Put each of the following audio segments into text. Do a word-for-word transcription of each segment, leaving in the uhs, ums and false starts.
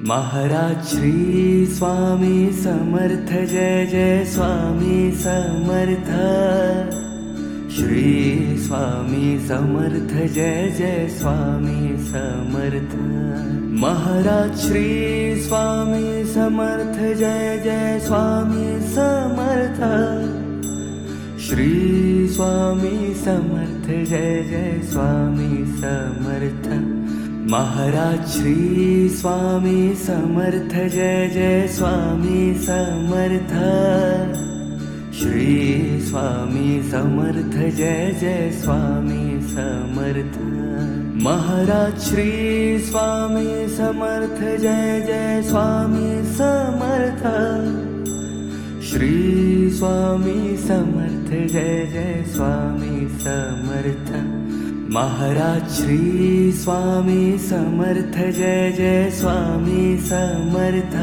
Maharaj Shri Swami Samarth Jai Jai Swami Samarth. Shri Swami Samarth Jai Jai Swami Samarth. Maharaj Shri Swami Samarth Jai Jai Swami Samarth. Shri Swami Samarth Jai Jai Swami Samarth. Maharaj Shri Swami Samarth Jai Jai Swami Samarth. Shri Swami Samarth Jai Jai Swami Samarth. Maharaj Shri Swami Samarth Jai Jai Swami Samarth. Shri Swami Samarth Jai Jai Swami Samarth. Maharaj Shri Swami Samarth Jai Jai Swami Samarth.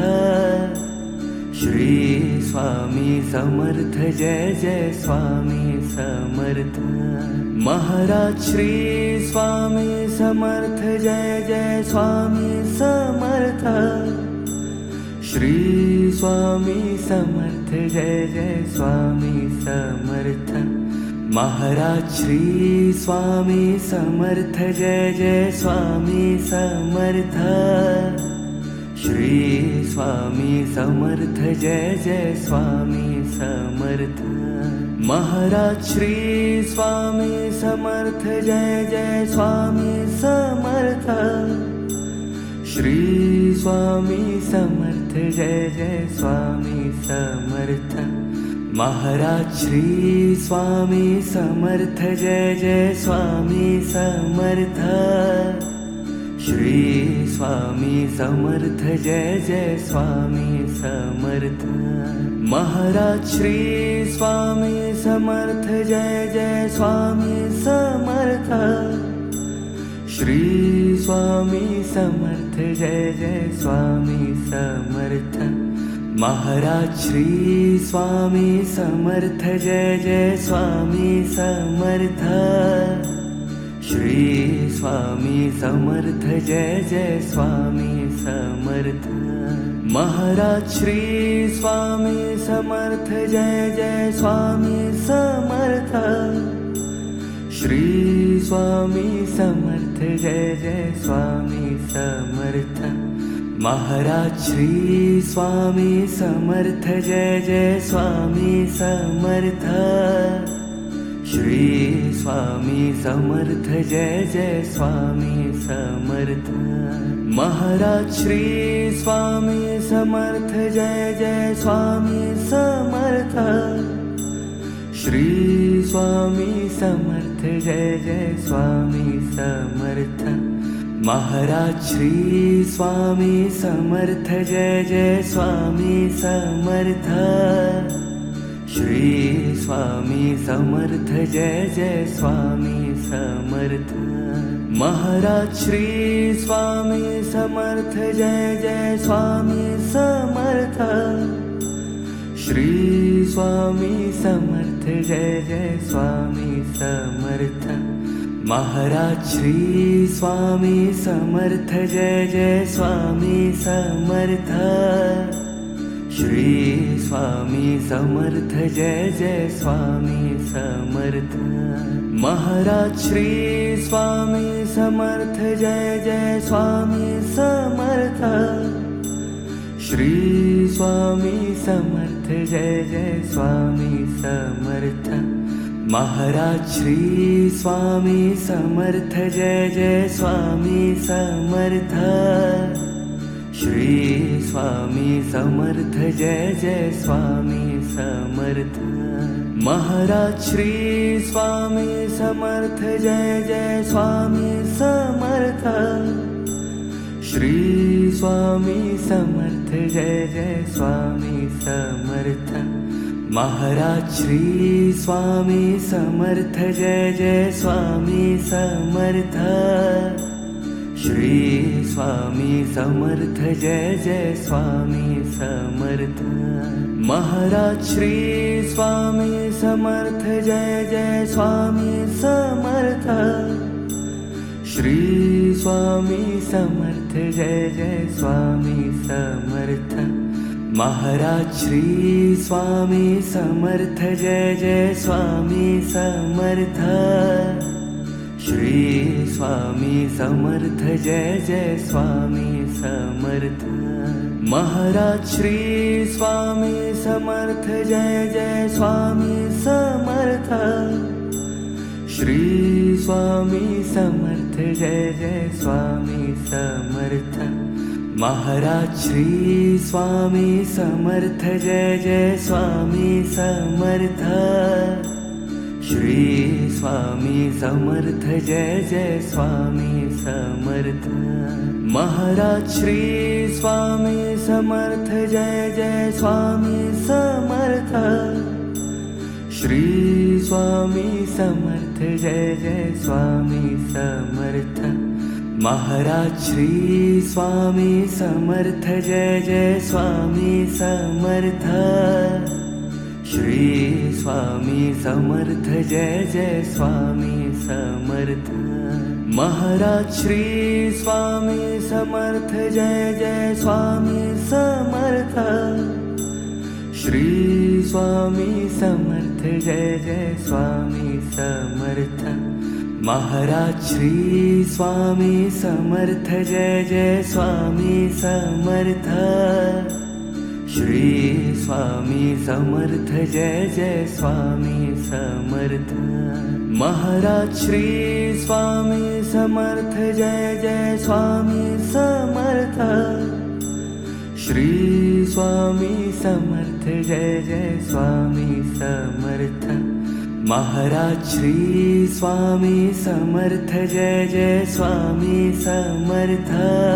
Shri Swami Samarth Jai Jai Swami Samarth. Maharaj Shri Swami Samarth Jai Jai Swami Samarth. Shri Swami Samarth Jai Jai Swami Samarth. Maharaj Shri Swami Samarth Jai Jai Swami Samarth. Shri Swami Samarth Jai Jai Swami Samarth. Maharaj Shri Swami Samarth Jai Jai Swami Samarth. Shri Swami Samarth Jai Jai Swami Samarth. Maharaj Shri Swami Samarth Jai Jai Swami Samarth. Shri Swami Samarth Jai Jai Swami Samarth. Maharaj Shri Swami Samarth Jai Jai Swami Samarth. Shri Swami Samarth Jai Jai Swami Samarth. Maharaj Shri Swami Samarth Jai Jai Swami Samarth. Shri Swami Samarth Jai Jai Swami Samarth. Maharaj Shri Swami Samarth Jai Jai Swami Samarth. Shri Swami Samarth Jai Jai Swami Samarth. Maharaj Shri Swami Samarth Jai Jai Swami Samarth. Shri Swami Samarth Jai Jai Swami Samarth. Maharaj Shri Swami Samarth Jai Jai Swami Samarth. Shri Swami Samarth Jai Jai Swami Samarth. Maharaj Shri Swami Samarth Jai Jai Swami Samarth. Shri Swami Samarth Jai Jai Swami Samarth. Maharaj Shri Swami Samarth Jai Jai Swami Samarth. Shri Swami Samarth Jai Jai Swami Samarth. Maharaj Shri Swami Samarth Jai Jai Swami Samarth. Shri Swami Samarth Jai Jai Swami Samarth. Maharaj Shri Swami Samarth Jai Jai Swami Samarth. Shri Swami Samarth Jai Jai Swami Samarth. Maharaj Shri Swami Samarth Jai Jai Swami Samarth. Shri Swami Samarth Jai Jai Swami Samarth. Maharaj Shri Swami Samarth Jai Jai Swami Samarth. Shri Swami Samarth Jai Jai Swami Samarth. Maharaj Shri Swami Samarth Jai Jai Swami Samarth. Shri Swami Samarth Jai Jai Swami Samarth. Maharaj Shri Swami Samarth Jai Jai Swami Samarth. Shri Swami Samarth Samarth Jai Jai Swami Samarth. Maharaj Shri Swami Samarth Jai Jai Swami Samarth. Shri Swami Samarth Jai Jai Swami Samarth. Maharaj Shri Swami Samarth Jai Jai Swami Samarth. Shri Swami Samarth Jai Jai Swami Samarth. Maharaj Shri Swami Samarth Jai Jai Swami Samarth. Shri Swami Samarth Jai Jai Swami Samarth. Maharaj Shri Swami Samarth Jai Jai Swami Samarth. Shri Swami Samarth Jai Jai Swami Samarth. Maharaj Shri Swami Samarth Jai Jai Swami Samarth. Shri Swami Samarth Jai Jai Swami Samarth. Maharaj Shri Swami Samarth Jai Jai Swami Samarth. Shri Swami Samarth Jai Jai Swami Samarth. Maharaj Shri Swami Samarth Jai Jai Swami Samarth. Shri Swami Samarth Jai Jai Swami Samarth. Maharaj Shri Swami Samarth Jai Jai Swami Samarth. Shri Swami Samarth Jai Jai Swami Samarth. Maharaj Shri Swami Samarth Jai Jai Swami Samarth.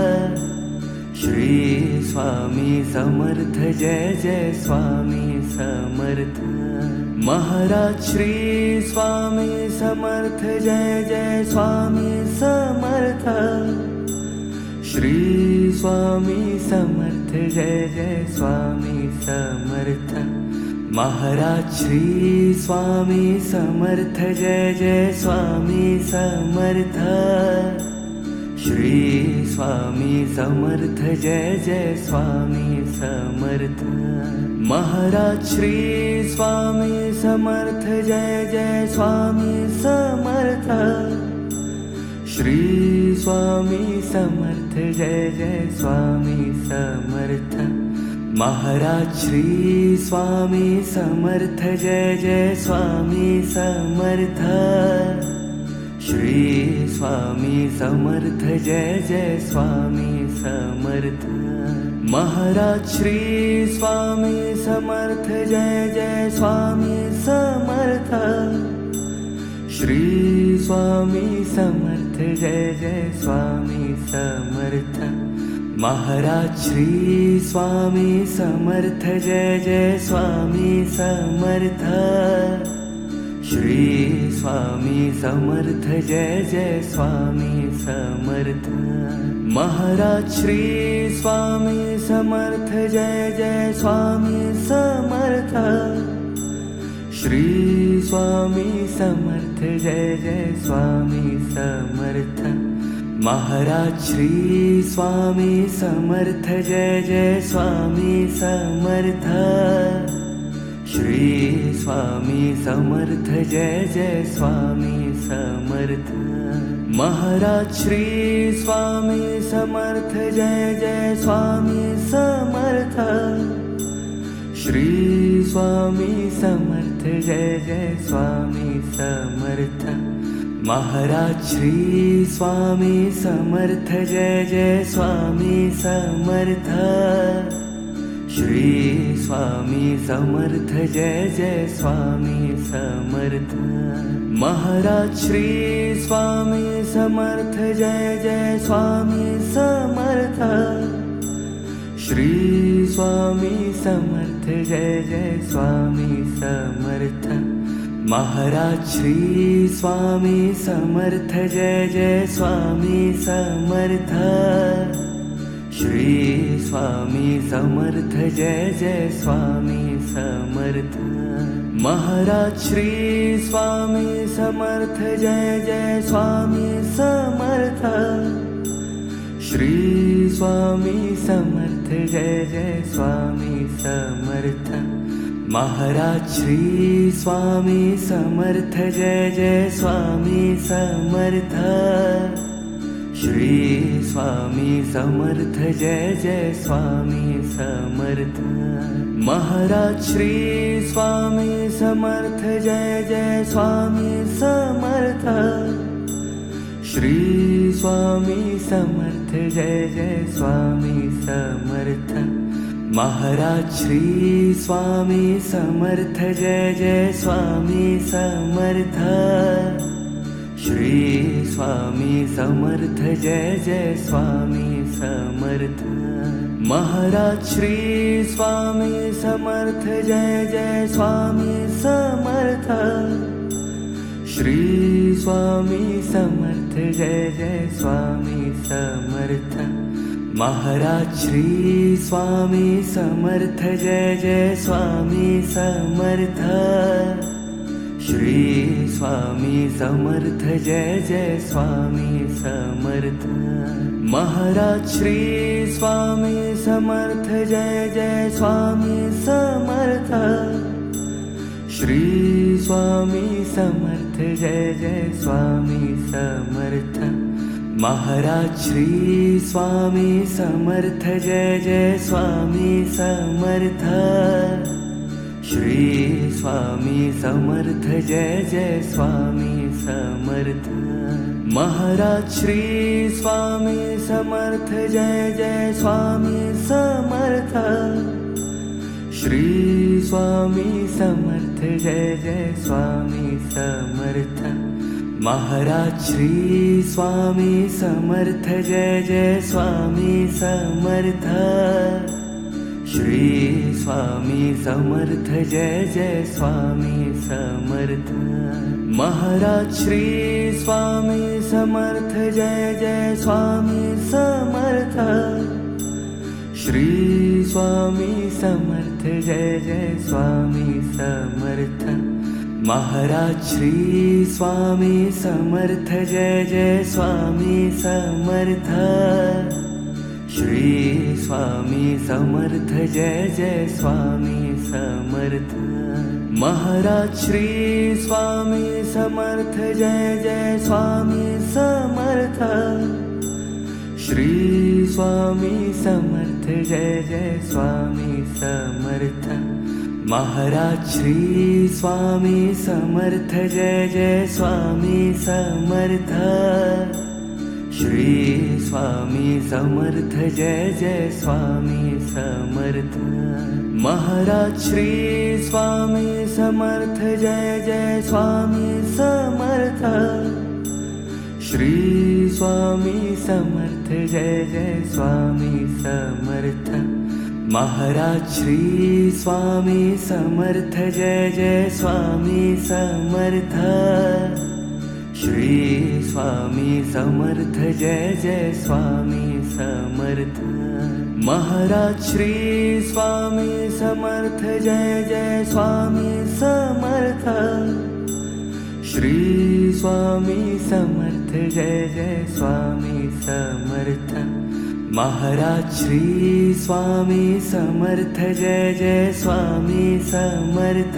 Shri Swami Samarth Jai Jai Swami Samarth. Maharaj Shri Swami Samarth Jai Jai Swami Samarth. Shri Swami Samarth Jai Jai Swami Samarth. Maharaj Shri Swami Samarth Jai Jai Swami Samarth. Shri Swami Samarth Jai Jai Swami Samarth. Maharaj Shri Swami Samarth Jai Jai Swami Samarth. Shri Swami Samarth Jai Jai Swami Samarth. Maharaj Shri Swami Samarth Jai Jai Swami Samarth. Shri Swami Samarth Jai Jai Swami Samarth. Maharaj Shri Swami Samarth Jai Jai Swami Samarth. Shri Swami Samarth Jai Jai Swami Samarth. Maharaj Shri Swami Samarth Jai Jai Swami Samarth. Shri Swami Samarth Jai Jai Swami Samarth. Maharaj Shri Swami Samarth Jai Jai Swami Samarth. Shri Swami Samarth Jai Jai Swami Samarth. Maharaj Shri Swami Samarth Jai Jai Swami Samarth. Shri Swami Samarth Jai Jai Swami Samarth. Maharaj Shri Swami Samarth Jai Jai Swami Samarth. Shri Swami Samarth Jai Jai Swami Samarth. Maharaj Shri Swami Samarth Jai Jai Swami Samarth. Shri Swami Samarth Jai Jai Swami Samarth. Maharaj Shri Swami Samarth Jai Jai Swami Samarth. Shri Swami Samarth Jai Jai Swami Samarth. Maharaj Shri Swami Samarth Jai Jai Swami Samarth. Shri Swami Samarth Jai Jai Swami Samarth. Maharaj Shri Swami Samarth Jai Jai Swami Samarth. Shri Swami Samarth Jai Jai Swami Samarth. Maharaj Shri Swami Samarth Jai Jai Swami Samarth. Shri Swami Samarth Jai Jai Swami Samarth. Maharaj Shri Swami Samarth Jai Jai Swami Samarth. Shri Swami Samarth Jai Jai Swami Samarth. Maharaj Shri Swami Samarth Jai Jai Swami Samarth. Shri Swami Samarth Jai Jai Swami Samarth. Maharaj Shri Swami Samarth Jai Jai Swami Samarth. Shri Swami Samarth Jai Jai Swami Samarth. Maharaj Shri Swami Samarth Jai Jai Swami Samarth. Shri Swami Samarth Jai Jai Swami Samarth. Maharaj Shri Swami Samarth Jai Jai Swami Samarth. Shri Swami Samarth Jai Jai Swami Samarth. Maharaj Shri Swami Samarth Jai Jai Swami Samarth. Shri Swami Samarth Jai Jai Swami Samarth. Maharaj Shri Swami Samarth Jai Jai Swami Samarth. Shri Swami Samarth Jai Jai Swami Samarth. Maharaj Shri Swami Samarth Jai Jai Swami Samarth. Shri Swami Samarth Jai Jai Swami Samarth. Maharaj Shri Swami Samarth Jai Jai Swami Samarth. Shri Swami Samarth Jai Jai Swami Samarth. Maharaj Shri Swami Samarth Jai Jai Swami Samarth. Shri Swami Samarth Jai Jai Swami Samarth. Maharaj Shri Swami Samarth Jai Jai Swami Samarth. Shri Swami Samarth Jai Jai Swami Samarth. Maharaj Shri Swami Samarth Jai Jai Swami Samarth. Shri Swami Samarth Jai Jai Swami Samarth. Maharaj Shri Swami Samarth Jai Jai Swami Samarth. Shri Swami Samarth Jai Jai Swami Samarth. Maharaj Shri Swami Samarth Jai Jai Swami Samarth. Shri Swami Samarth Jai Jai Swami Samarth. Maharaj Shri Swami Samarth Jai Jai Swami Samarth. Shri Swami Samarth Jai Jai Swami Samarth. Maharaj Shri Swami Samarth Jai Jai Swami Samarth.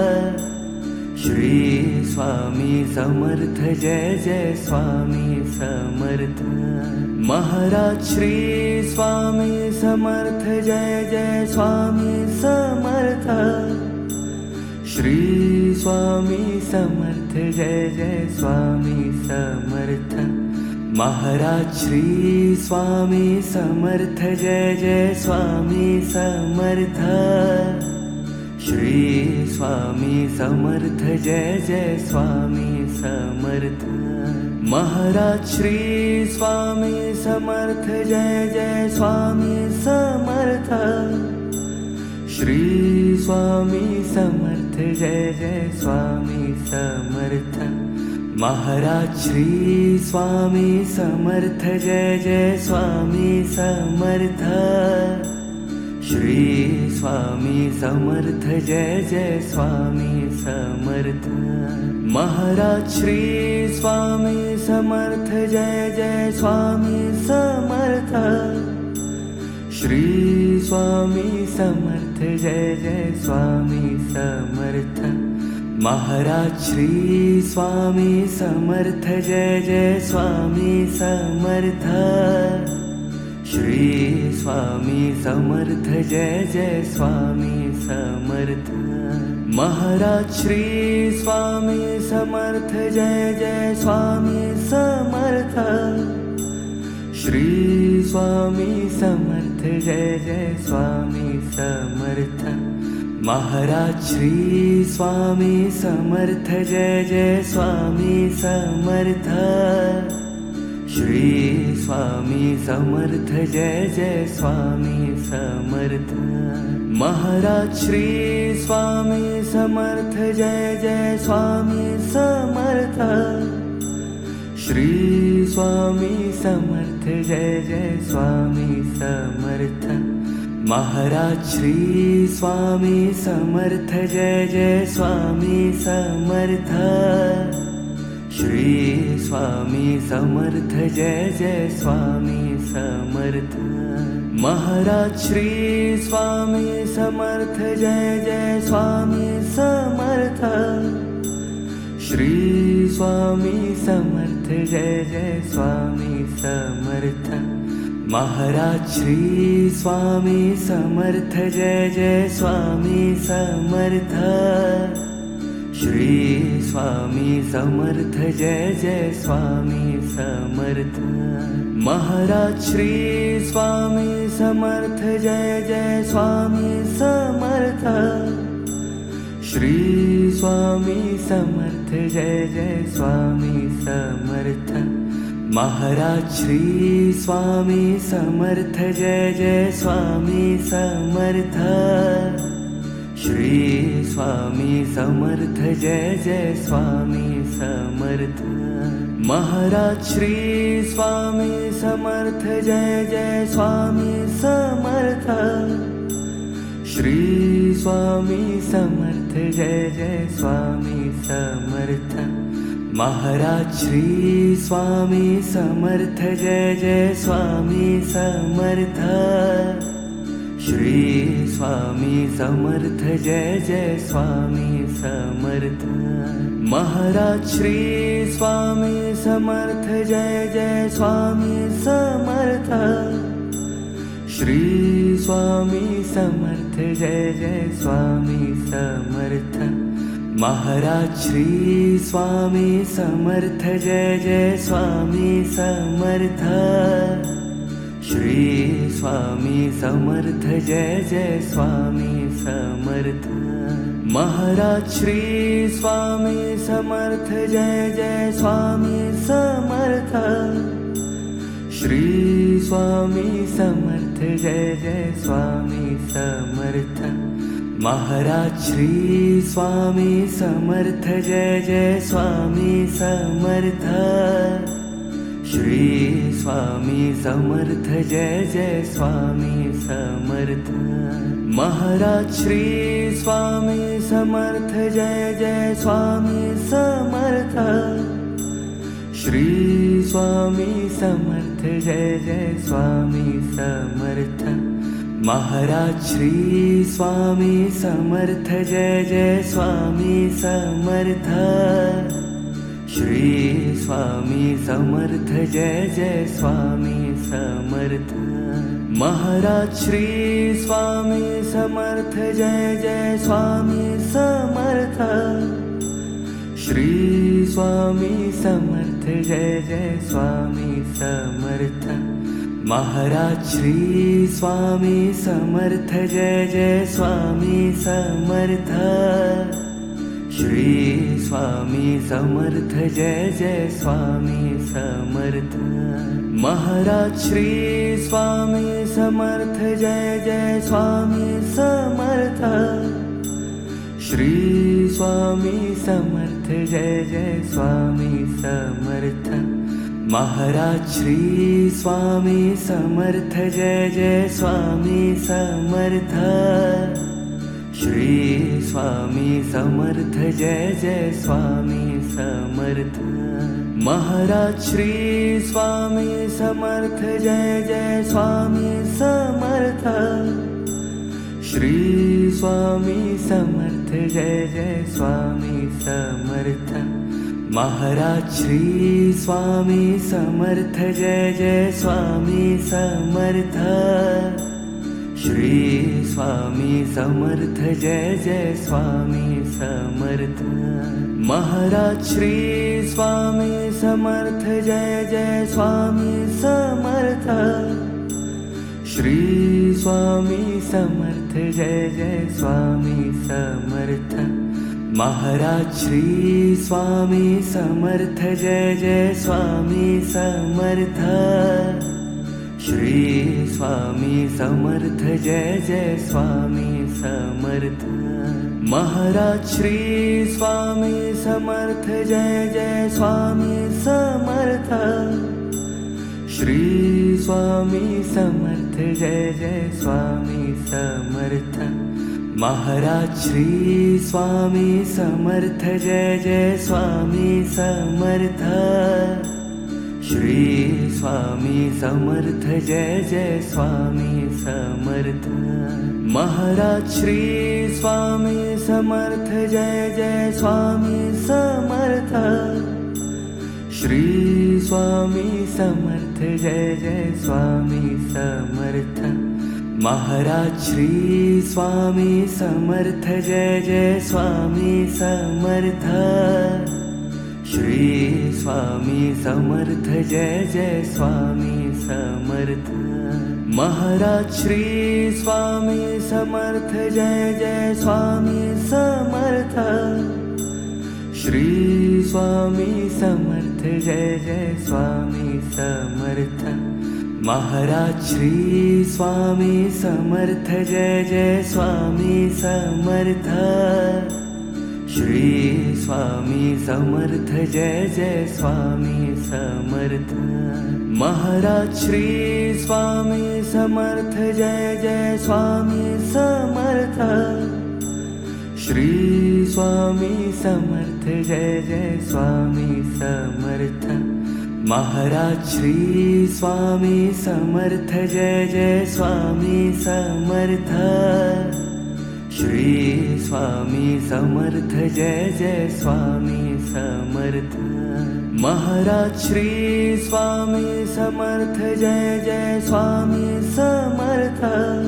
Shri Swami Samarth Jai Jai Swami Samarth. Maharaj Shri Swami Samarth Jai Jai Swami Samarth. Shri Swami Samarth Jai Jai Swami Samarth. Maharaj Shri Swami Samarth Jai Jai Swami Samarth. Shri Swami Samarth Jai Jai Swami Samarth. Maharaj Shri Swami Samarth Jai Jai Swami Samarth. Shri Swami Samarth Jai Jai Swami Samarth. Maharaj Shri Swami Samarth Jai Jai Swami Samarth. Shri Swami Samarth Jai Jai Swami Samarth. Maharaj Shri Swami Samarth Jai Jai Swami Samarth. Shri Swami Samarth Jai Jai Swami Samarth. Maharaj Shri Swami Samarth Jai Jai Swami Samarth. Shri Swami Samarth Jai Jai Swami Samarth. Maharaj Shri Swami Samarth Jai Jai Swami Samarth. Shri Swami Samarth Jai Jai Swami Samarth. Maharaj Shri Swami Samarth Jai Jai Swami Samarth. Shri Swami Samarth Jai Jai Swami Samarth. Maharaj Shri Swami Samarth Jai Jai Swami Samarth. Shri Swami Samarth Jai Jai Swami Samarth. Maharaj Shri Swami Samarth Jai Jai Swami Samarth. Shri Swami Samarth Jai Jai Swami Samarth. Maharaj Shri Swami Samarth Jai Jai Swami Samarth. Shri Swami Samarth Jai Jai Swami Samarth. Maharaj Shri Swami Samarth Jai Jai Swami Samarth. Shri Swami Samarth Jai Jai Swami Samarth. Maharaj Shri Swami Samarth Jai Jai Swami Samarth. Shri Swami Samarth Jai Jai Swami Samarth. Maharaj Shri Swami Samarth Jai Jai Swami Samarth. Shri Swami Samarth Jai Jai Swami Samarth. Maharaj Shri Swami Samarth Jai Jai Swami Samarth. Shri Swami Samarth Jai Jai Swami Samarth. Maharaj Shri Swami Samarth Jai Jai Swami Samarth. Shri Swami Samarth Jai Jai Swami Samarth. Maharaj Shri Swami Samarth Jai Jai Swami Samarth. Shri Swami Samarth Jai Jai Swami Samarth. Maharaj Shri Swami Samarth Jai Jai Swami Samarth. Shri Swami Samarth Jai Jai Swami Samarth. Maharaj Shri Swami Samarth Jai Jai Swami Samarth. Shri Swami Samarth Jai Jai Swami Samarth. Maharaj Shri Swami Samarth Jai Jai Swami Samarth. Shri Swami Samarth Jai Jai Swami Samarth. Maharaj Shri Swami Samarth Jai Jai Swami Samarth. Shri Swami Samarth Jai Jai Swami Samarth. Maharaj Shri Swami Samarth Jai Jai Swami Samarth. Shri Swami Samarth Jai Jai Swami Samarth. Maharaj Shri Swami Samarth Jai Jai Swami Samarth. Shri Swami Samarth Jai Jai Swami Samarth. Maharaj Shri Swami Samarth Jai Jai Swami Samarth. Shri Swami Samarth Jai Jai Swami Samarth. Maharaj Shri Swami Samarth Jai Jai Swami Samarth. Shri Swami Samarth Jai Jai Swami Samarth. Maharaj Shri Swami Samarth Jai Jai Swami Samarth. Shri Swami Samarth Jai Jai Swami Samarth. Maharaj Shri Swami Samarth Jai Jai Swami Samarth. Shri Swami Samarth Jai Jai Swami Samarth. Maharaj Shri Swami Samarth Jai Jai Swami Samarth. Shri Swami Samarth Jai Jai Swami Samarth. Maharaj Shri Swami Samarth Jai Jai Swami Samarth. Shri Swami Samarth Jai Jai Swami Samarth. Maharaj Shri Swami Samarth Jai Jai Swami Samarth. Shri Swami Samarth Jai Jai Swami Samarth. Maharaj Shri Swami Samarth Jai Jai Swami Samarth. Shri Swami Samarth Jai Jai Swami Samarth. Maharaj Shri Swami Samarth Jai Jai Swami Samarth. Shri Swami Samarth Jai Jai Swami Samarth. Maharaj Shri Swami Samarth Jai Jai Swami Samarth. Shri Swami Samarth Jai Jai Swami Samarth. Maharaj Shri Swami Samarth Jai Jai Swami Samarth. Shri Swami Samarth Jai Jai Swami Samarth. Maharaj Shri Swami Samarth Jai Jai Swami Samarth. Shri Swami Samarth Jai Jai Swami Samarth. Maharaj Shri Swami Samarth Jai Jai Swami Samarth. Shri Swami Samarth Jai Jai Swami Samarth. Maharaj Shri Swami Samarth Jai Jai Swami Samarth. Shri Swami Samarth Jai Jai Swami Samarth. Maharaj Shri Swami Samarth Jai Jai Swami Samarth. Shri Swami Samarth Jai Jai Swami Samarth. Maharaj Shri Swami Samarth Jai Jai Swami Samarth.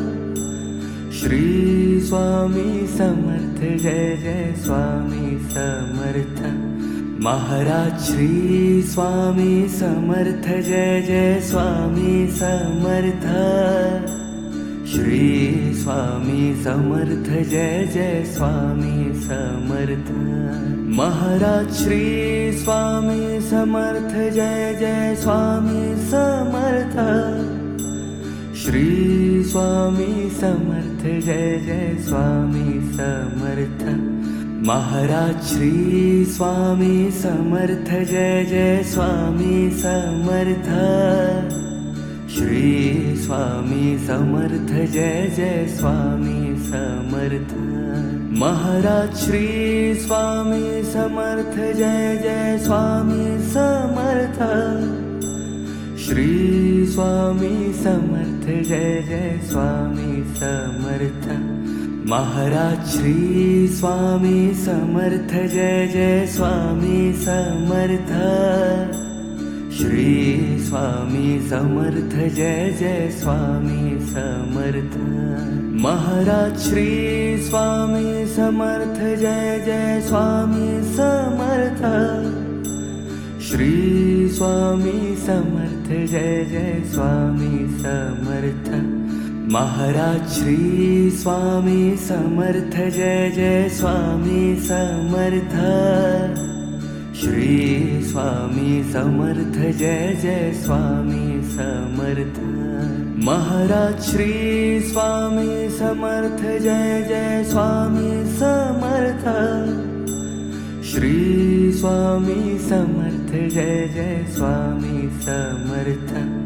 Shri Swami Samarth Jai Jai Swami Samarth. Maharaj Shri Swami Samarth Jai Jai Swami Samarth. Shri Swami Samarth Jai Jai Swami Samarth. Maharaj Shri Swami Samarth Jai Jai Swami Samarth. Shri Swami Samarth Jai Jai Swami Samarth. Maharaj Shri Swami Samarth Jai Jai Swami Samarth. Shri Swami Samarth Jai Jai Swami Samarth. Maharaj Shri Swami Samarth Jai Jai Swami Samarth. Shri Swami Samarth Jai Jai Swami Samarth. Maharaj Shri Swami Samarth Jai Jai Swami Samarth. Shri Swami Samarth Jai Jai Swami Samarth. Maharaj Shri Swami Samarth Jai Jai Swami Samarth. Shri Swami Samarth Jai Jai Swami Samarth. Maharaj Shri Swami Samarth Jai Jai Swami Samarth. Shri Swami Samarth Jai Jai Swami Samarth. Maharaj Shri Swami Samarth Jai Jai Swami Samarth. Shri Swami Samarth Jai Jai Swami Samarth.